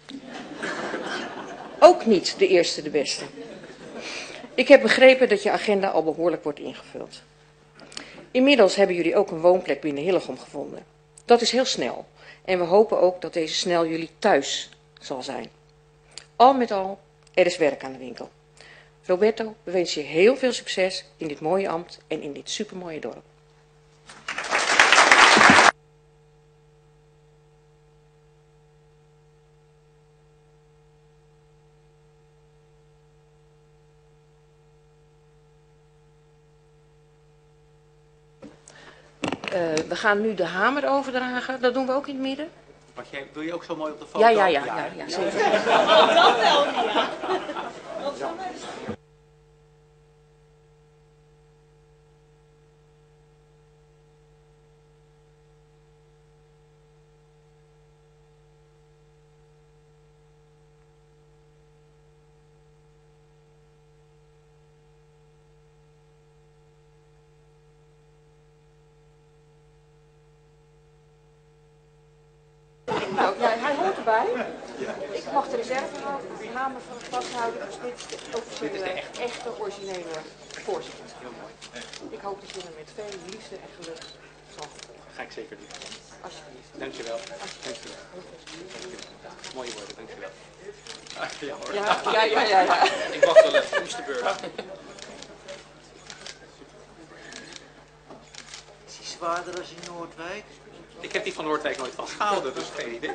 Ook niet de eerste de beste. Ik heb begrepen dat je agenda al behoorlijk wordt ingevuld. Inmiddels hebben jullie ook een woonplek binnen Hillegom gevonden. Dat is heel snel. En we hopen ook dat deze snel jullie thuis zal zijn. Al met al, er is werk aan de winkel. Roberto, we wensen je heel veel succes in dit mooie ambt en in dit supermooie dorp. We gaan nu de hamer overdragen. Dat doen we ook in het midden. Wil je ook zo mooi op de foto? Ja, zeker. Dat wel, ja. Nou, ja, hij hoort erbij. Ik mag de reservenamen vasthouden. Dus dit is de officiële, echte, originele voorzitter. Heel mooi. Ik hoop dat je hem met veel liefde en geluk zal volgen. Ga ik zeker doen. Alsjeblieft. Dankjewel. Dankjewel. Mooie woorden, dankjewel. Ja hoor. Ja. Ik wacht wel even, Oesterburg. Is die zwaarder als in Noordwijk? Ik heb die van Noordwijk nooit vastgehouden, dus geen idee.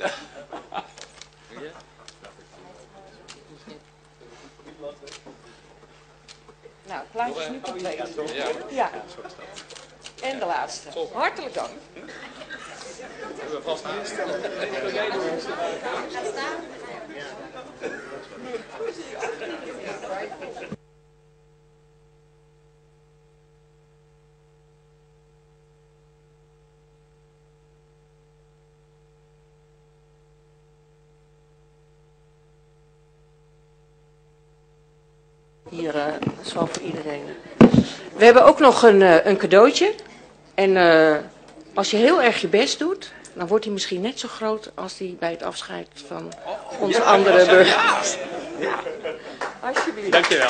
Nou, het plaatje is nu compleet. Ja. En de laatste. Hartelijk dank. We vasthouden. Hier, zo voor iedereen. We hebben ook nog een cadeautje. En als je heel erg je best doet, dan wordt hij misschien net zo groot als die bij het afscheid van onze andere burgers. Ja. Alsjeblieft. Dankjewel.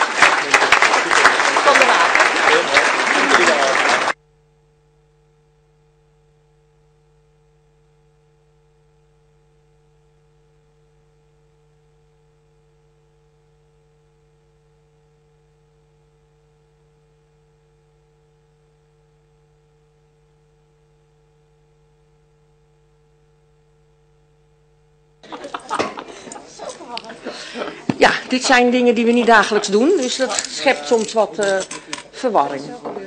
Van de water. Heel mooi. Dank jullie wel. Ja, dit zijn dingen die we niet dagelijks doen, dus dat schept soms wat verwarring.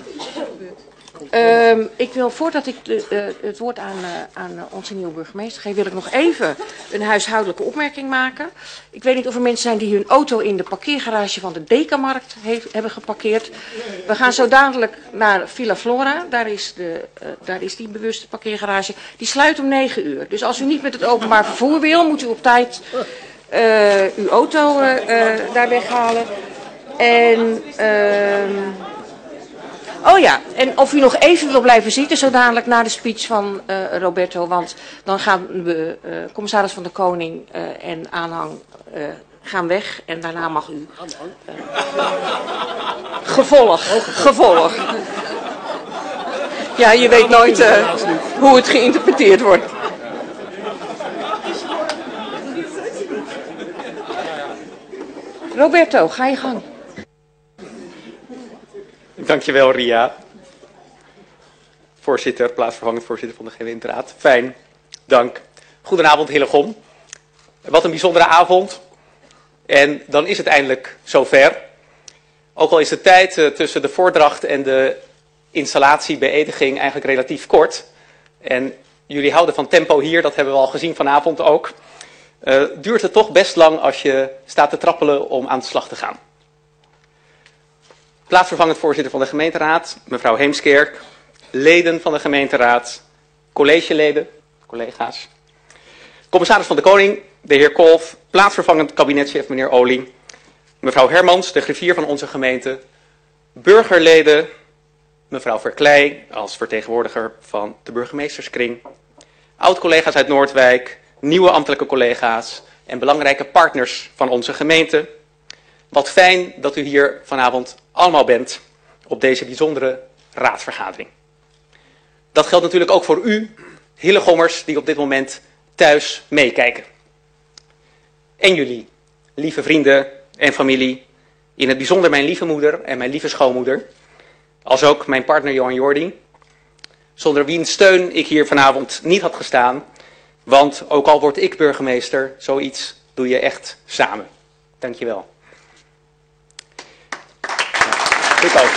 Ik wil, voordat ik het woord aan onze nieuwe burgemeester geef, wil ik nog even een huishoudelijke opmerking maken. Ik weet niet of er mensen zijn die hun auto in de parkeergarage van de Dekamarkt hebben geparkeerd. We gaan zo dadelijk naar Villa Flora, daar is die bewuste parkeergarage. Die sluit om 9 uur, dus als u niet met het openbaar vervoer wil, moet u op tijd uw auto daar weghalen. En oh ja, en of u nog even wil blijven zitten, zo dadelijk na de speech van Roberto, want dan gaan de commissaris van de Koning en aanhang gaan weg en daarna mag u. Gevolg. Ja, je weet nooit hoe het geïnterpreteerd wordt. Roberto, ga je gang. Dankjewel, Ria. Voorzitter, plaatsvervangend voorzitter van de gemeenteraad. Fijn, dank. Goedenavond, Hillegom. Wat een bijzondere avond. En dan is het eindelijk zover. Ook al is de tijd tussen de voordracht en de installatiebeëdiging eigenlijk relatief kort. En jullie houden van tempo hier, dat hebben we al gezien vanavond ook. Duurt het toch best lang als je staat te trappelen om aan de slag te gaan. Plaatsvervangend voorzitter van de gemeenteraad, mevrouw Heemskerk, leden van de gemeenteraad, collegeleden, collega's, commissaris van de Koning, de heer Kolf, plaatsvervangend kabinetchef meneer Oling, mevrouw Hermans, de griffier van onze gemeente, burgerleden, mevrouw Verkleij als vertegenwoordiger van de burgemeesterskring, oud-collega's uit Noordwijk, nieuwe ambtelijke collega's en belangrijke partners van onze gemeente. Wat fijn dat u hier vanavond allemaal bent op deze bijzondere raadsvergadering. Dat geldt natuurlijk ook voor u, Hillegommers, die op dit moment thuis meekijken. En jullie, lieve vrienden en familie, in het bijzonder mijn lieve moeder en mijn lieve schoonmoeder, als ook mijn partner Johan Jordi, zonder wiens steun ik hier vanavond niet had gestaan, want ook al word ik burgemeester, zoiets doe je echt samen. Dankjewel. Ik ook.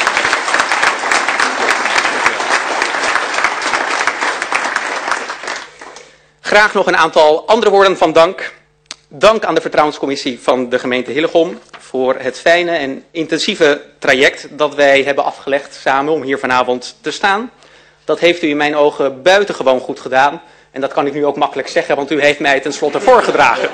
Graag nog een aantal andere woorden van dank. Dank aan de Vertrouwenscommissie van de gemeente Hillegom voor het fijne en intensieve traject dat wij hebben afgelegd samen om hier vanavond te staan. Dat heeft u in mijn ogen buitengewoon goed gedaan. En dat kan ik nu ook makkelijk zeggen, want u heeft mij tenslotte voorgedragen.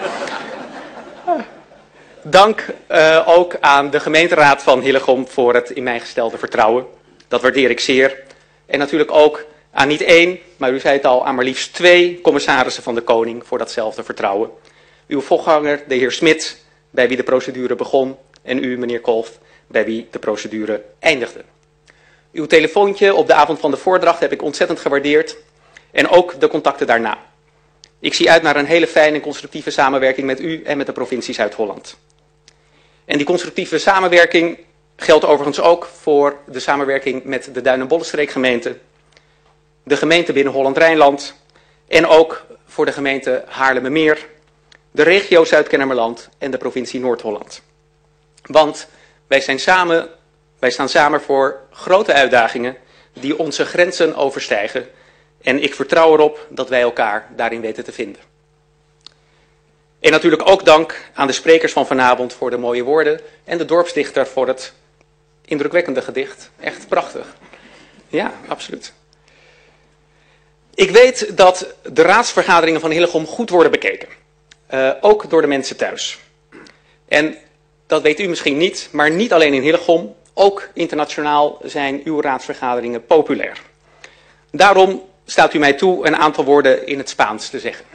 Dank ook aan de gemeenteraad van Hillegom voor het in mij gestelde vertrouwen. Dat waardeer ik zeer. En natuurlijk ook Aan niet 1, maar u zei het al, aan maar liefst 2 commissarissen van de Koning voor datzelfde vertrouwen. Uw voorganger, de heer Smit, bij wie de procedure begon, en u, meneer Kolff, bij wie de procedure eindigde. Uw telefoontje op de avond van de voordracht heb ik ontzettend gewaardeerd en ook de contacten daarna. Ik zie uit naar een hele fijne en constructieve samenwerking met u en met de provincie Zuid-Holland. En die constructieve samenwerking geldt overigens ook voor de samenwerking met de Duin- en Bollenstreekgemeente, de gemeente binnen Holland-Rijnland en ook voor de gemeente Haarlemmermeer, de regio Zuid-Kennemerland en de provincie Noord-Holland. Want wij staan samen voor grote uitdagingen die onze grenzen overstijgen en ik vertrouw erop dat wij elkaar daarin weten te vinden. En natuurlijk ook dank aan de sprekers van vanavond voor de mooie woorden en de dorpsdichter voor het indrukwekkende gedicht. Echt prachtig. Ja, absoluut. Ik weet dat de raadsvergaderingen van Hillegom goed worden bekeken. Ook door de mensen thuis. En dat weet u misschien niet, maar niet alleen in Hillegom, ook internationaal zijn uw raadsvergaderingen populair. Daarom staat u mij toe een aantal woorden in het Spaans te zeggen.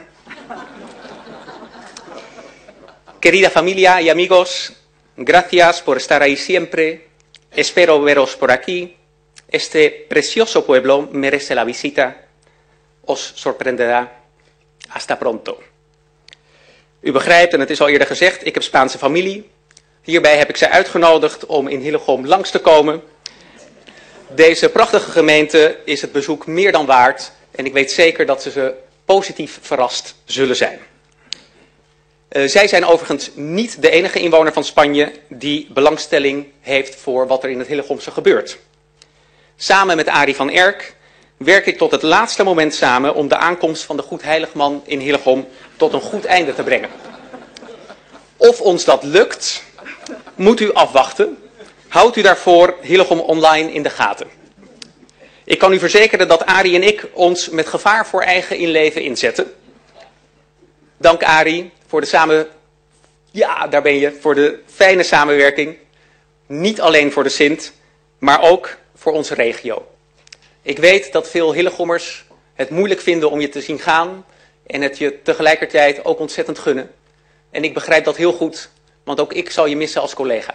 Querida familia y amigos, gracias por estar ahí siempre. Espero veros por aquí. Este precioso pueblo merece la visita. Os sorprenderá. Hasta pronto. U begrijpt, en het is al eerder gezegd, ik heb Spaanse familie. Hierbij heb ik zij uitgenodigd om in Hillegom langs te komen. Deze prachtige gemeente is het bezoek meer dan waard. En ik weet zeker dat ze positief verrast zullen zijn. Zij zijn overigens niet de enige inwoner van Spanje die belangstelling heeft voor wat er in het Hillegomse gebeurt. Samen met Arie van Erk werk ik tot het laatste moment samen om de aankomst van de Goedheiligman in Hillegom tot een goed einde te brengen. Of ons dat lukt, moet u afwachten. Houdt u daarvoor Hillegom Online in de gaten. Ik kan u verzekeren dat Arie en ik ons met gevaar voor eigen inleven inzetten. Dank Arie voor voor de fijne samenwerking. Niet alleen voor de Sint, maar ook voor onze regio. Ik weet dat veel Hillegommers het moeilijk vinden om je te zien gaan en het je tegelijkertijd ook ontzettend gunnen. En ik begrijp dat heel goed, want ook ik zal je missen als collega.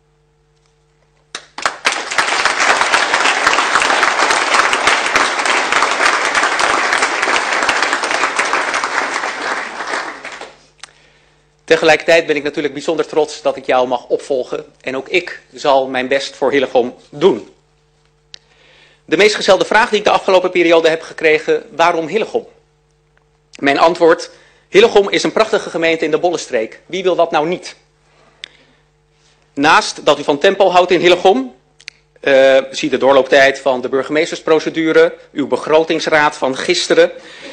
Tegelijkertijd ben ik natuurlijk bijzonder trots dat ik jou mag opvolgen en ook ik zal mijn best voor Hillegom doen. De meest gestelde vraag die ik de afgelopen periode heb gekregen, waarom Hillegom? Mijn antwoord, Hillegom is een prachtige gemeente in de Bollenstreek. Wie wil dat nou niet? Naast dat u van tempo houdt in Hillegom, zie de doorlooptijd van de burgemeestersprocedure, uw begrotingsraad van gisteren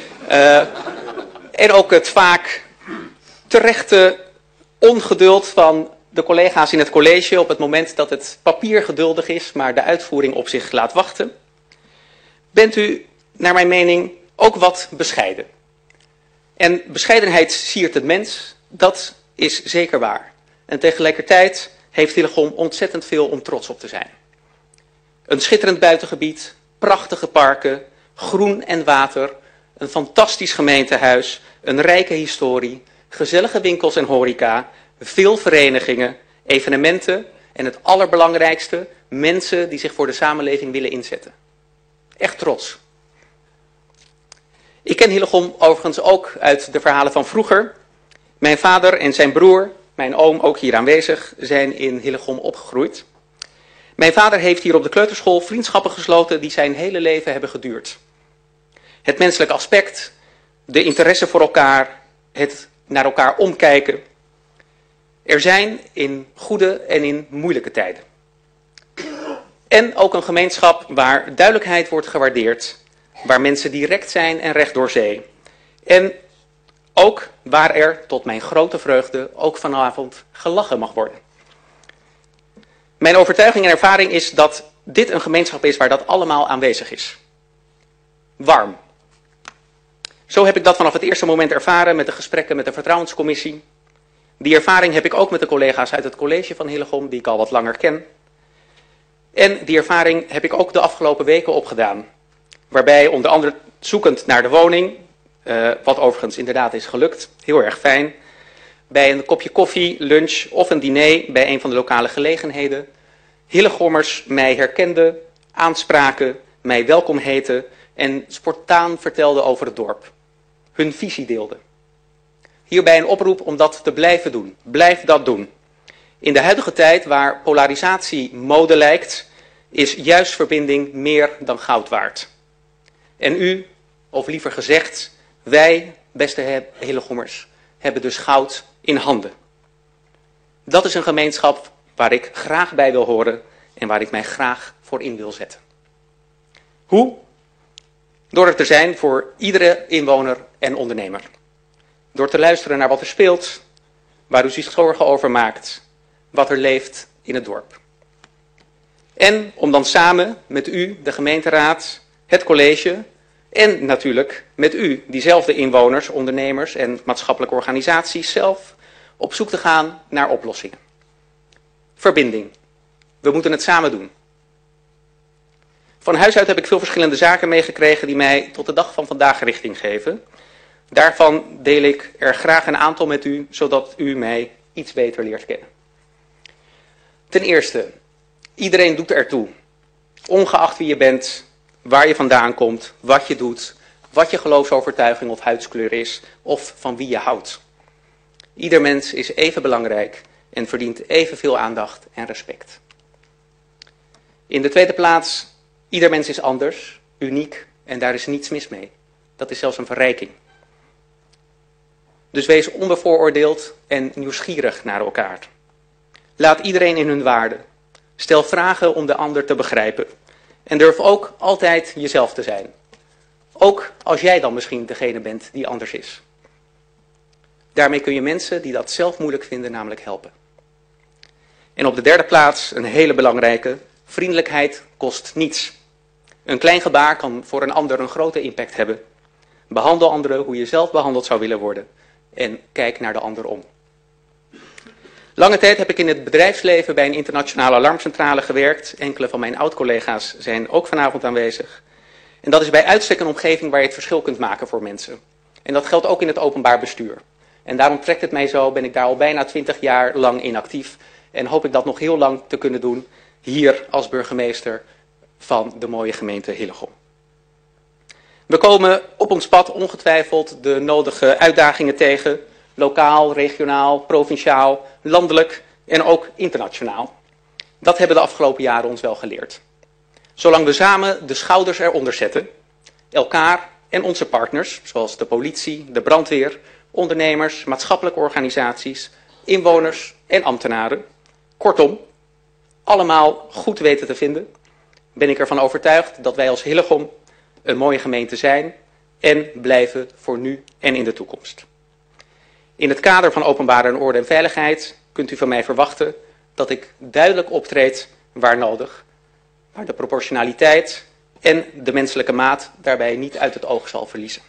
en ook het vaak terechte ongeduld van de collega's in het college op het moment dat het papier geduldig is, maar de uitvoering op zich laat wachten, bent u, naar mijn mening, ook wat bescheiden. En bescheidenheid siert het mens, dat is zeker waar. En tegelijkertijd heeft Hillegom ontzettend veel om trots op te zijn. Een schitterend buitengebied, prachtige parken, groen en water, een fantastisch gemeentehuis, een rijke historie, gezellige winkels en horeca, veel verenigingen, evenementen en het allerbelangrijkste, mensen die zich voor de samenleving willen inzetten. Echt trots. Ik ken Hillegom overigens ook uit de verhalen van vroeger. Mijn vader en zijn broer, mijn oom ook hier aanwezig, zijn in Hillegom opgegroeid. Mijn vader heeft hier op de kleuterschool vriendschappen gesloten die zijn hele leven hebben geduurd. Het menselijk aspect, de interesse voor elkaar, het naar elkaar omkijken. Er zijn in goede en in moeilijke tijden. En ook een gemeenschap waar duidelijkheid wordt gewaardeerd, waar mensen direct zijn en recht door zee. En ook waar er, tot mijn grote vreugde, ook vanavond gelachen mag worden. Mijn overtuiging en ervaring is dat dit een gemeenschap is waar dat allemaal aanwezig is. Warm. Zo heb ik dat vanaf het eerste moment ervaren met de gesprekken met de vertrouwenscommissie. Die ervaring heb ik ook met de collega's uit het college van Hillegom, die ik al wat langer ken. En die ervaring heb ik ook de afgelopen weken opgedaan. Waarbij onder andere zoekend naar de woning, wat overigens inderdaad is gelukt, heel erg fijn. Bij een kopje koffie, lunch of een diner bij een van de lokale gelegenheden. Hillegommers mij herkenden, aanspraken, mij welkom heten en spontaan vertelden over het dorp. Hun visie deelden. Hierbij een oproep om dat te blijven doen. Blijf dat doen. In de huidige tijd waar polarisatie mode lijkt, is juist verbinding meer dan goud waard. En u, of liever gezegd, wij, beste Hillegommers, hebben dus goud in handen. Dat is een gemeenschap waar ik graag bij wil horen en waar ik mij graag voor in wil zetten. Hoe? Door er te zijn voor iedere inwoner en ondernemer. Door te luisteren naar wat er speelt, waar u zich zorgen over maakt, wat er leeft in het dorp. En om dan samen met u, de gemeenteraad, het college en natuurlijk met u, diezelfde inwoners, ondernemers en maatschappelijke organisaties zelf, op zoek te gaan naar oplossingen. Verbinding. We moeten het samen doen. Van huis uit heb ik veel verschillende zaken meegekregen die mij tot de dag van vandaag richting geven. Daarvan deel ik er graag een aantal met u, zodat u mij iets beter leert kennen. Ten eerste, iedereen doet ertoe. Ongeacht wie je bent, waar je vandaan komt, wat je doet, wat je geloofsovertuiging of huidskleur is, of van wie je houdt. Ieder mens is even belangrijk en verdient evenveel aandacht en respect. In de tweede plaats, ieder mens is anders, uniek en daar is niets mis mee. Dat is zelfs een verrijking. Dus wees onbevooroordeeld en nieuwsgierig naar elkaar. Laat iedereen in hun waarde. Stel vragen om de ander te begrijpen. En durf ook altijd jezelf te zijn. Ook als jij dan misschien degene bent die anders is. Daarmee kun je mensen die dat zelf moeilijk vinden namelijk helpen. En op de derde plaats, een hele belangrijke, vriendelijkheid kost niets. Een klein gebaar kan voor een ander een grote impact hebben. Behandel anderen hoe je zelf behandeld zou willen worden. En kijk naar de ander om. Lange tijd heb ik in het bedrijfsleven bij een internationale alarmcentrale gewerkt. Enkele van mijn oud-collega's zijn ook vanavond aanwezig. En dat is bij uitstek een omgeving waar je het verschil kunt maken voor mensen. En dat geldt ook in het openbaar bestuur. En daarom trekt het mij zo, ben ik daar al bijna 20 jaar lang in actief. En hoop ik dat nog heel lang te kunnen doen hier als burgemeester van de mooie gemeente Hillegom. We komen op ons pad ongetwijfeld de nodige uitdagingen tegen. Lokaal, regionaal, provinciaal, landelijk en ook internationaal. Dat hebben de afgelopen jaren ons wel geleerd. Zolang we samen de schouders eronder zetten, elkaar en onze partners, zoals de politie, de brandweer, ondernemers, maatschappelijke organisaties, inwoners en ambtenaren, kortom, allemaal goed weten te vinden, ben ik ervan overtuigd dat wij als Hillegom een mooie gemeente zijn en blijven voor nu en in de toekomst. In het kader van openbare orde en veiligheid kunt u van mij verwachten dat ik duidelijk optreed waar nodig, waar de proportionaliteit en de menselijke maat daarbij niet uit het oog zal verliezen.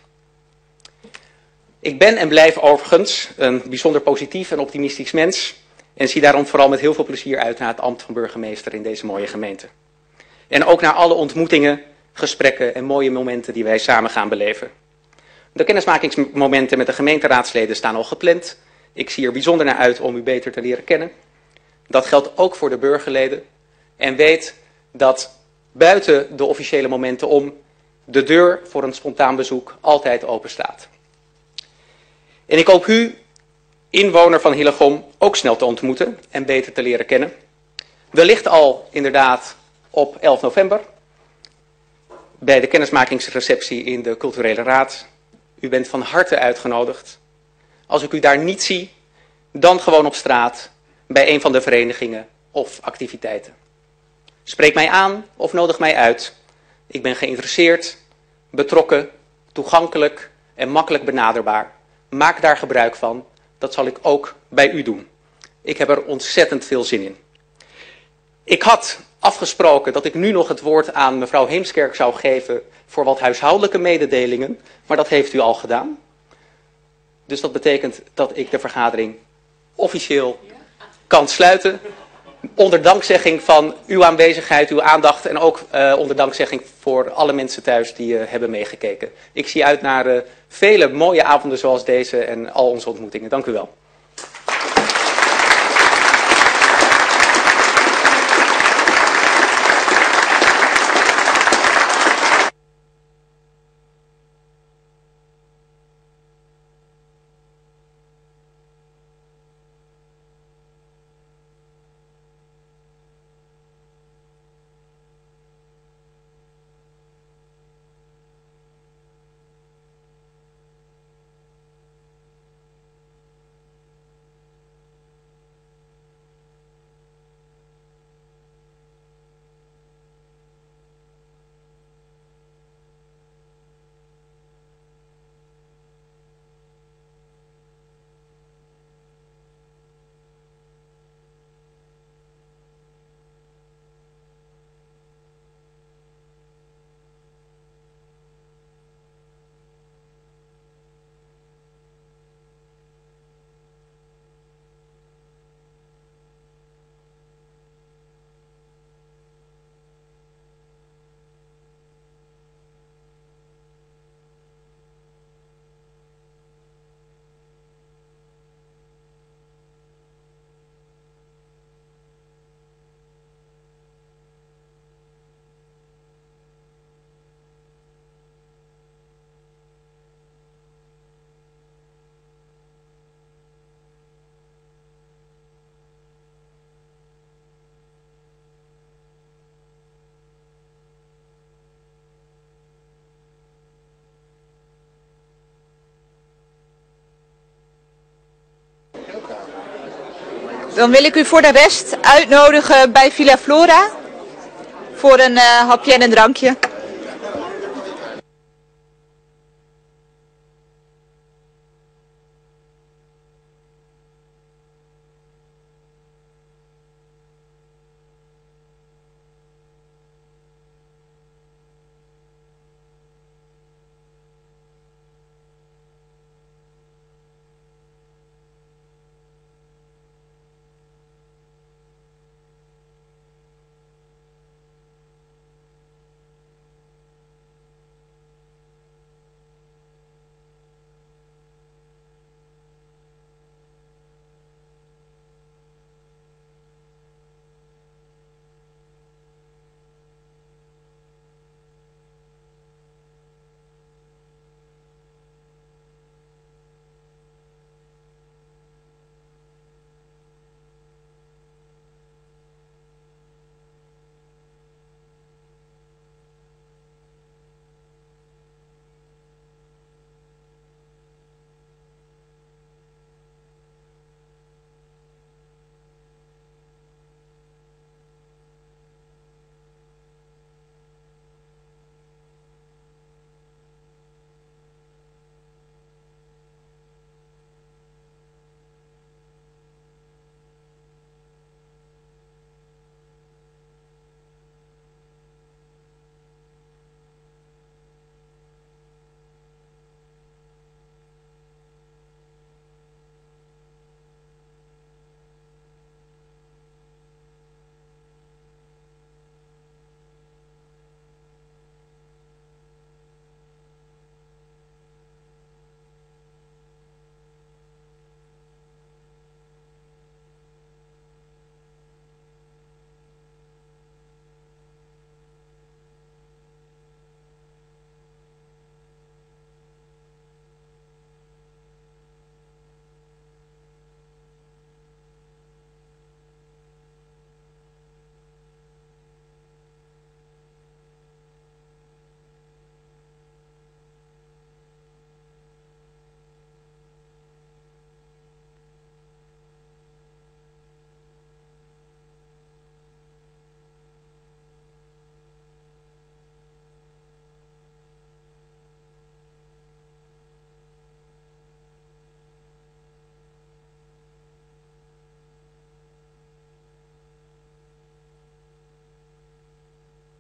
Ik ben en blijf overigens een bijzonder positief en optimistisch mens en zie daarom vooral met heel veel plezier uit naar het ambt van burgemeester in deze mooie gemeente. En ook naar alle ontmoetingen, gesprekken en mooie momenten die wij samen gaan beleven. De kennismakingsmomenten met de gemeenteraadsleden staan al gepland. Ik zie er bijzonder naar uit om u beter te leren kennen. Dat geldt ook voor de burgerleden. En weet dat buiten de officiële momenten om de deur voor een spontaan bezoek altijd open staat. En ik hoop u, inwoner van Hillegom, ook snel te ontmoeten en beter te leren kennen. Wellicht al inderdaad op 11 november bij de kennismakingsreceptie in de Culturele Raad. U bent van harte uitgenodigd. Als ik u daar niet zie, dan gewoon op straat, bij een van de verenigingen of activiteiten. Spreek mij aan of nodig mij uit. Ik ben geïnteresseerd, betrokken, toegankelijk en makkelijk benaderbaar. Maak daar gebruik van. Dat zal ik ook bij u doen. Ik heb er ontzettend veel zin in. Ik had afgesproken dat ik nu nog het woord aan mevrouw Heemskerk zou geven voor wat huishoudelijke mededelingen, maar dat heeft u al gedaan. Dus dat betekent dat ik de vergadering officieel kan sluiten. Onder dankzegging van uw aanwezigheid, uw aandacht en ook onder dankzegging voor alle mensen thuis die hebben meegekeken. Ik zie uit naar vele mooie avonden zoals deze en al onze ontmoetingen. Dank u wel. Dan wil ik u voor de rest uitnodigen bij Villa Flora voor een hapje en een drankje.